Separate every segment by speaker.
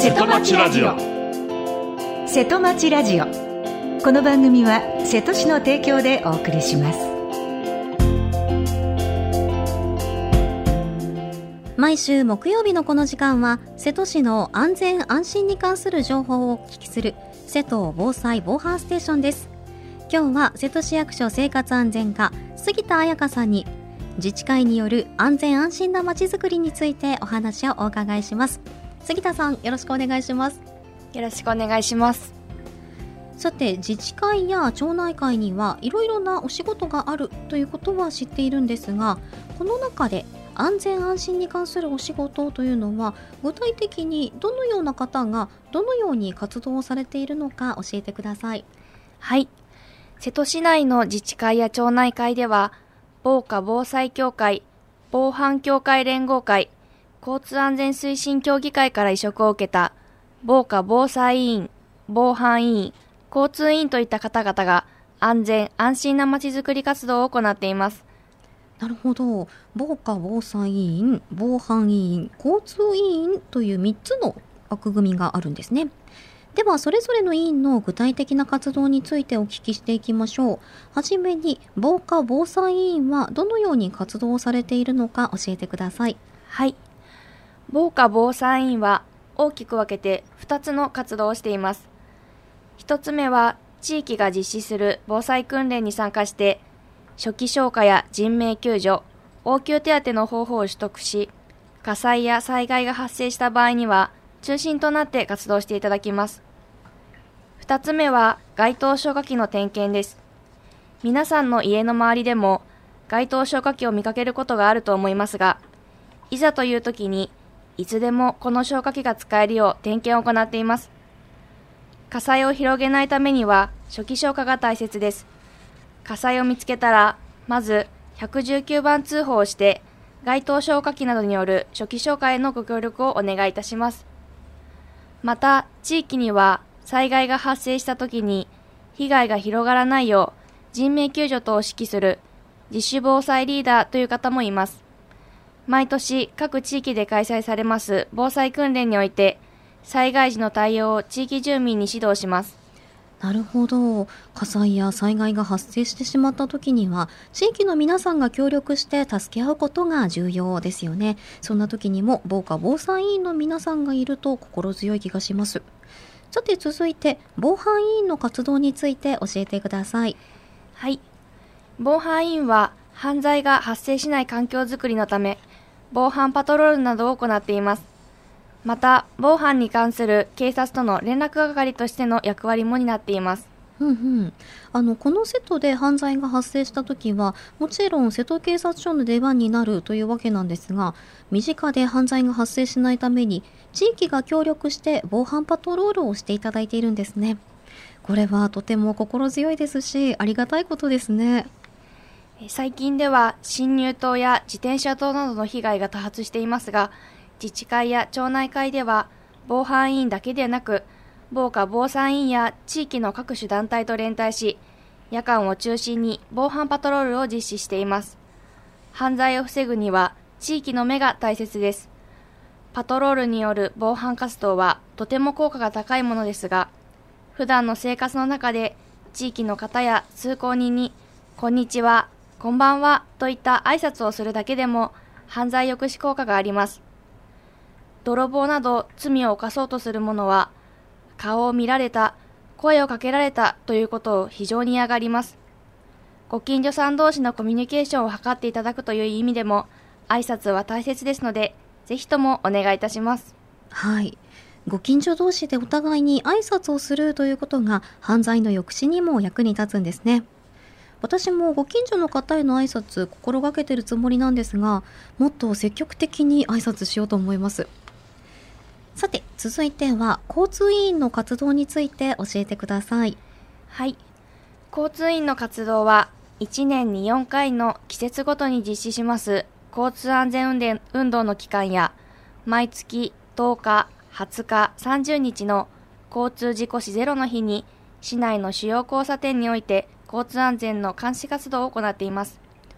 Speaker 1: 瀬戸町ラジオ。瀬戸町ラジオ、この番組は瀬戸市の提供でお送りします。
Speaker 2: 毎週木曜日のこの時間は瀬戸市の安全安心に関する情報をお聞きする瀬戸防災防犯ステーションです。今日は瀬戸市役所生活安全課杉田彩香さんに自治会による安全安心なまちづくりについてお話をお伺いします。杉田さん、よろしくお願いします。
Speaker 3: よろしくお願いします。
Speaker 2: さて、自治会や町内会にはいろいろなお仕事があるということは知っているんですが、この中で安全安心に関するお仕事というのは具体的にどのような方がどのように活動をされているのか教えてください。
Speaker 3: はい。瀬戸市内の自治会や町内会では、防火防災協会、防犯協会連合会、交通安全推進協議会から委嘱を受けた防火防災委員、防犯委員、交通委員といった方々が安全安心なまちづくり活動を行っています。
Speaker 2: なるほど。防火防災委員、防犯委員、交通委員という3つの枠組みがあるんですね。ではそれぞれの委員の具体的な活動についてお聞きしていきましょう。はじめに防火防災委員はどのように活動をされているのか教えてください。
Speaker 3: はい。防火防災委員は大きく分けて2つの活動をしています。1つ目は地域が実施する防災訓練に参加して初期消火や人命救助、応急手当の方法を取得し、火災や災害が発生した場合には中心となって活動していただきます。2つ目は街頭消火器の点検です。皆さんの家の周りでも街頭消火器を見かけることがあると思いますが、いざという時にいつでもこの消火器が使えるよう点検を行っています。火災を広げないためには初期消火が大切です。火災を見つけたら、まず119番通報をして、街頭消火器などによる初期消火へのご協力をお願いいたします。また、地域には災害が発生したときに被害が広がらないよう人命救助等を指揮する自主防災リーダーという方もいます。毎年各地域で開催されます防災訓練において災害時の対応を地域住民に指導します。
Speaker 2: なるほど。火災や災害が発生してしまった時には地域の皆さんが協力して助け合うことが重要ですよね。そんな時にも防火防災委員の皆さんがいると心強い気がします。さて続いて防犯委員の活動について教えてください。
Speaker 3: はい。防犯委員は犯罪が発生しない環境づくりのため防犯パトロールなどを行っています。また防犯に関する警察との連絡係としての役割も担っています。
Speaker 2: この瀬戸で犯罪が発生した時はもちろん瀬戸警察署の出番になるというわけなんですが、身近で犯罪が発生しないために地域が協力して防犯パトロールをしていただいているんですね。これはとても心強いですしありがたいことですね。
Speaker 3: 最近では侵入盗や自転車盗などの被害が多発していますが、自治会や町内会では防犯委員だけでなく防火防災委員や地域の各種団体と連帯し、夜間を中心に防犯パトロールを実施しています。犯罪を防ぐには地域の目が大切です。パトロールによる防犯活動はとても効果が高いものですが、普段の生活の中で地域の方や通行人にこんにちは、こんばんはといった挨拶をするだけでも犯罪抑止効果があります。泥棒など罪を犯そうとする者は顔を見られた、声をかけられたということを非常に嫌がります。ご近所さん同士のコミュニケーションを図っていただくという意味でも挨拶は大切ですので、ぜひともお願いいたします。
Speaker 2: はい。ご近所同士でお互いに挨拶をするということが犯罪の抑止にも役に立つんですね。私もご近所の方への挨拶心がけているつもりなんですが、もっと積極的に挨拶しようと思います。さて続いては交通委員の活動について教えてください。
Speaker 3: はい。交通委員の活動は1年に4回の季節ごとに実施します交通安全運動の期間や毎月10日、20日、30日の交通事故死ゼロの日に市内の主要交差点において交通安全の監視活動を行っています。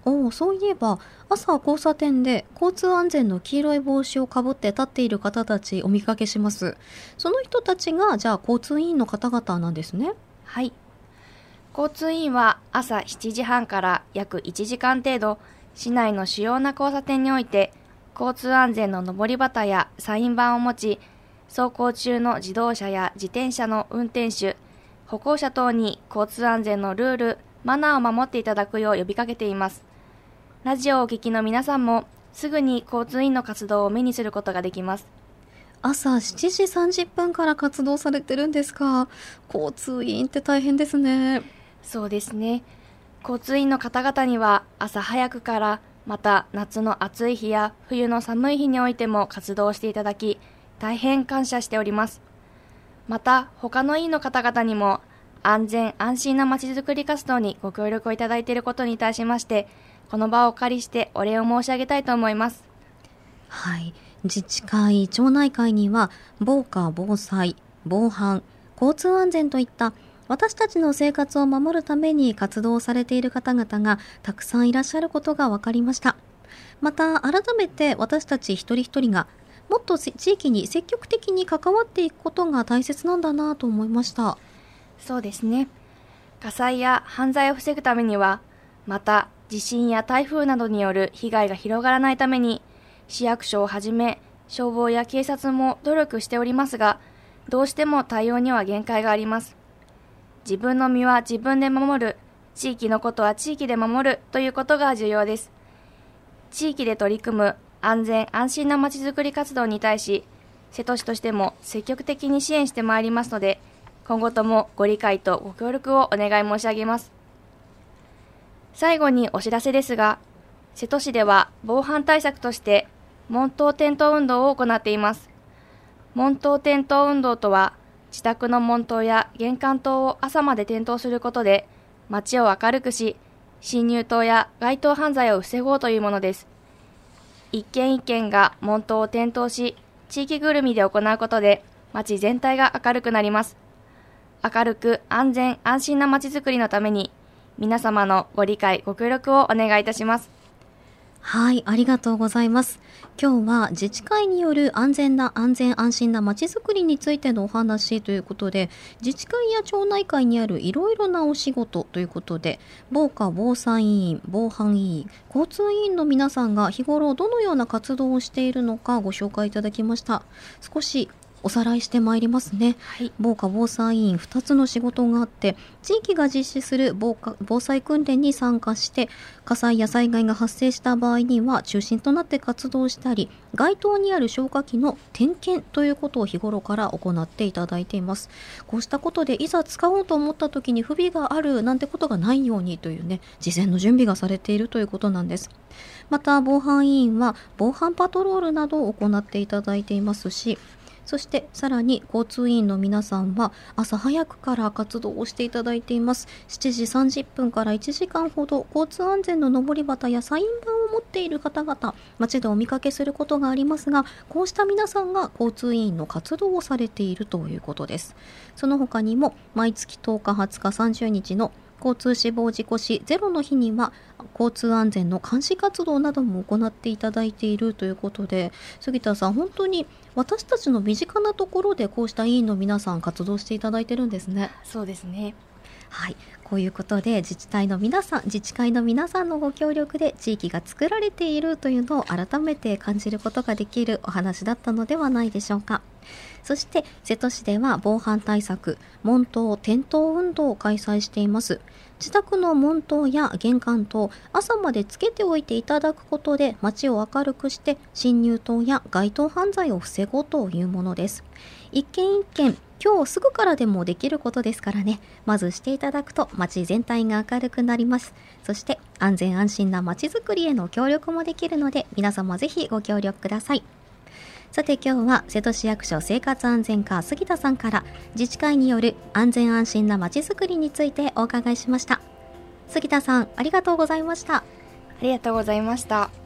Speaker 2: そういえば朝交差点で交通安全の黄色い帽子をかぶって立っている方たちお見かけします。その人たちがじゃあ交通委員の方々なんですね。
Speaker 3: はい。交通委員は朝7時半から約1時間程度、市内の主要な交差点において、交通安全の上り旗やサイン板を持ち、走行中の自動車や自転車の運転手、歩行者等に交通安全のルール、マナーを守っていただくよう呼びかけています。ラジオをお聞きの皆さんも、すぐに交通委員の活動を目にすることができます。
Speaker 2: 朝7時30分から活動されてるんですか。交通委員って大変ですね。
Speaker 3: そうですね。交通委員の方々には朝早くから、また夏の暑い日や冬の寒い日においても活動していただき、大変感謝しております。また他の委員の方々にも安全安心なまちづくり活動にご協力をいただいていることに対しまして、この場をお借りしてお礼を申し上げたいと思います。
Speaker 2: はい、自治会、町内会には防火・防災、防犯、交通安全といった私たちの生活を守るために活動されている方々がたくさんいらっしゃることが分かりました。また改めて私たち一人一人がもっと地域に積極的に関わっていくことが大切なんだなと思いました。
Speaker 3: そうですね。火災や犯罪を防ぐためには、また地震や台風などによる被害が広がらないために、市役所をはじめ消防や警察も努力しておりますが、どうしても対応には限界があります。自分の身は自分で守る、地域のことは地域で守るということが重要です。地域で取り組む安全安心なまちづくり活動に対し、瀬戸市としても積極的に支援してまいりますので、今後ともご理解とご協力をお願い申し上げます。最後にお知らせですが、瀬戸市では防犯対策として門頭点灯運動を行っています。門頭点灯運動とは、自宅の門頭や玄関灯を朝まで点灯することで街を明るくし、侵入灯や街頭犯罪を防ごうというものです。一軒一軒が門頭を点灯し、地域ぐるみで行うことで街全体が明るくなります。明るく安全安心な街づくりのために、皆様のご理解ご協力をお願いいたします。
Speaker 2: はい、ありがとうございます。今日は自治会による安全安心なまちづくりについてのお話ということで、自治会や町内会にあるいろいろなお仕事ということで、防火・防災委員、防犯委員、交通委員の皆さんが日頃どのような活動をしているのかご紹介いただきました。少しおさらいしてまいりますね。
Speaker 3: はい、
Speaker 2: 防火・防災委員2つの仕事があって、地域が実施する防災訓練に参加して、火災や災害が発生した場合には中心となって活動したり、街頭にある消火器の点検ということを日頃から行っていただいています。こうしたことでいざ使おうと思った時に不備があるなんてことがないようにというね、事前の準備がされているということなんです。また防犯委員は防犯パトロールなどを行っていただいていますし、そしてさらに交通委員の皆さんは朝早くから活動をしていただいています。7時30分から1時間ほど交通安全の上り旗やサイン板を持っている方々、街でお見かけすることがありますが、こうした皆さんが交通委員の活動をされているということです。その他にも毎月10日、20日、30日の交通死亡事故死ゼロの日には交通安全の監視活動なども行っていただいているということで、杉田さん、本当に私たちの身近なところでこうした委員の皆さん活動していただいてるんですね。
Speaker 3: そうですね。
Speaker 2: はい、こういうことで自治会の皆さんのご協力で地域が作られているというのを改めて感じることができるお話だったのではないでしょうか。そして瀬戸市では防犯対策門頭点灯運動を開催しています。自宅の門頭や玄関灯、朝までつけておいていただくことで街を明るくして侵入灯や街頭犯罪を防ごうというものです。一軒一軒今日すぐからでもできることですからね、まずしていただくと街全体が明るくなります。そして安全安心な街づくりへの協力もできるので、皆様ぜひご協力ください。さて今日は瀬戸市役所生活安全課杉田さんから自治会による安全安心な街づくりについてお伺いしました。杉田さん、ありがとうございました。
Speaker 3: ありがとうございました。